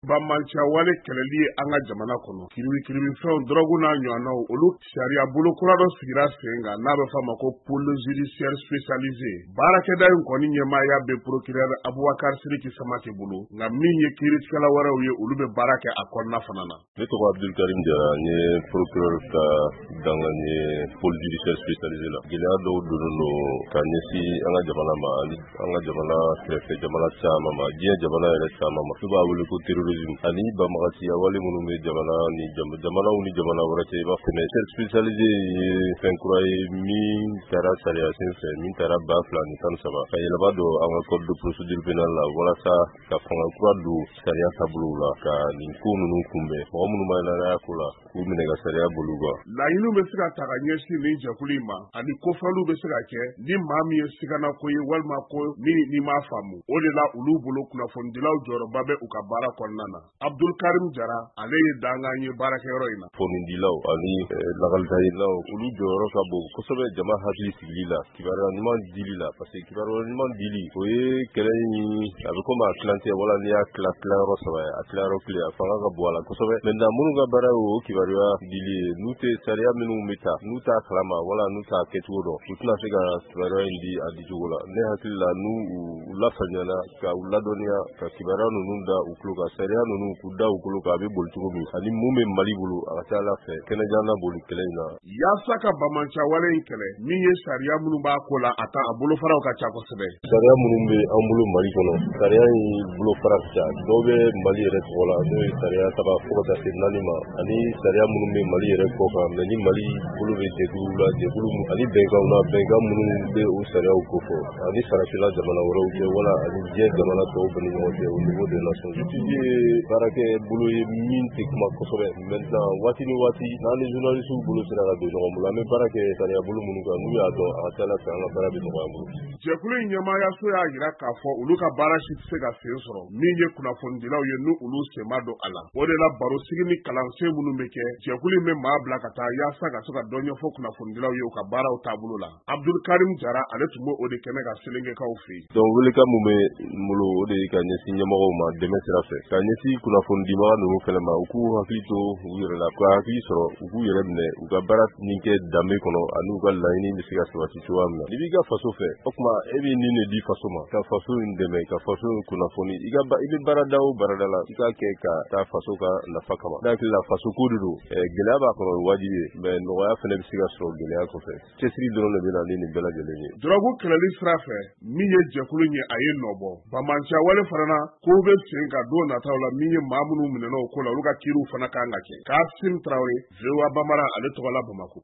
Bamancia wale keleli an ka jamana kɔnɔ kiribifɛnw dɔrɔgu n'a ɲɔgɔnnaw olu sariya bolokura dɔ sigira sen kan n'a bɛ f'a ma ko pôle judiciaire spécialisé baarakɛda in kɔni ɲɛmaaya bɛ procureur Abubakar Sidiki Samake bolo nka min ye kiiritigɛla wɛrɛw ye olu bɛ baara kɛ a kɔnɔna fana na. Ne tɔgɔ Abdulkarim Jara n ye procureur ka dangan ye pôle judiciaire spécialisé la. Gɛlɛya dɔw donnen don ka ɲɛsin an ka jamana ma ani an ka jamana kɛrɛfɛ jamana caman ma diɲɛ jamana yɛrɛ caman ma. N'u b'a wele ko terrorisme ani banbagaciya wale minnu bɛ jamanaw ni jamana wɛrɛ cɛ i b'a fɔ spécialisé ye fɛn kura ye min taara sariya sen fɛ min taara 2013 ka yɛlɛma don an ka code de procédure pénale la walasa ka fanga kura don sariya taabolo la ka nin ko ninnu kunbɛn mɔgɔ minnu ma yɛlɛya ko la k'u minɛ ka sariya bolo kan. Laɲiniw bɛ se ka ta ka ɲɛsin nin jɛkulu in ma ani kofɔliw bɛ se ka kɛ ni maa min ye siganako ye walima ko ni m'a faamu o de la olu bolo kunnafonidilaw jɔyɔrɔba bɛ u ka baara kɔnɔna na. Abdulkarim Jara ale ye dangan ye baarakɛyɔrɔ in na. Kunnafonidilaw ani lakalitayilaw olu jɔyɔrɔ ka bon kosɛbɛ jama hakili sigili la kibaruya ɲuman dili la parce que kibaruya ɲuman dili o ye kɛlɛ in a bɛ komi a tilancɛ wala n'i y'a tilayɔrɔ saba ye a tilayɔrɔ kelen a fanga ka bon a la kosɛbɛ. Maintenant minnu ka baara ye o kibaruya dili ye n'u tɛ sariya minnu bɛ ta n'u t'a kalama wala n'u t'a kɛcogo dɔn u tɛna se ka kibaruya in di a dicogo la. Ne hakili la n'u lafaamuyala ka u ladɔnniya ka kibaruya ninnu da u tulo kan sariya ninnu k'u da u tulo kan a bɛ boli cogo min ani mun bɛ Mali bolo a ka ca Ala fɛ kɛnɛjan na boli kɛlɛ in na. Yaasa ka bamancia wale in kɛlɛ min ye sariya minnu b'a ko la a ta a bolofaraw ka ca kosɛbɛ. Sariya minnu bɛ an bolo Mali kɔnɔ sariya in bolofara ka ca dɔw bɛ Mali yɛrɛ tɔgɔ la n'o ye sariya 3 fo ka taa se 4 ma ani sariya minnu bɛ Mali yɛrɛ kɔ kan mais ni Mali bolo bɛ jɛkulu la jɛkulu ani bɛnkanw na bɛnkan minnu bɛ o sariyaw kofɔ ani farafina jamana wɛrɛw cɛ wala ani diɲɛ jamana tɔw bɛɛ ni ɲɔgɔn cɛ au niveau des nations unies ye baarakɛ bolo ye min tɛ kuma kosɛbɛ. Maintenant waati ni waati n'an ni journalistes bolo sera ka don ɲɔgɔn bolo an bɛ baara kɛ sariya bolo minnu kan n'u y'a dɔn a ka ca Ala fɛ an ka baara bɛ nɔgɔya an bolo. Jɛkulu in ɲɛmaayaso y'a jira k'a fɔ olu ka baara si tɛ se ka sen sɔrɔ min ye kunnafonidilaw ye n'u olu sen ma don a la. O de la barosigi ni kalansen minnu bɛ kɛ jɛkulu in bɛ maa bila ka taa yaasa ka se ka dɔ ɲɛfɔ kunnafonidilaw ye u ka baaraw taabolo la. Abdulkarim Jara ale tun bɛ o de kɛnɛ ka Selengekaw fɛ yen. Donc welekan mun bɛ n bolo o de ye ka ɲɛsin ɲɛmɔgɔw ma dɛmɛ sira fɛ ka ɲɛsin kunnafonidibaga ninnu fana ma u k'u hakili to u yɛrɛ la ka hakili sɔrɔ u k'u yɛrɛ minɛ u ka baara min kɛ danbe kɔnɔ ani u ka laɲini bɛ se ka sabati cogoya min na. N'i b'i ka faso fɛ o tuma e bɛ nin de di faso ma ka faso in dɛmɛ ka faso in kunnafoni i bɛ baarada o baarada la i k'a kɛ ka taa faso ka nafa kama. Ne hakili la faso ko de don gɛlɛya b'a kɔnɔ o ye wajibi ye mais nɔgɔya fana bɛ se ka sɔrɔ gɛlɛya kɔfɛ cɛsiri dɔrɔn de bɛ na ni nin bɛɛ lajɛlen ye. Dɔrɔgu kɛlɛli sira fɛ min ye jɛkulu ye a ye nɔ bɔ bamancia wale fana na ko bɛ sen ka don nataw la min ye maa minnu minɛn'o ko la olu ka kiiriw fana kan ka kɛ. Kasim Traoré VOA Bambara ale tɔgɔ la Bamako.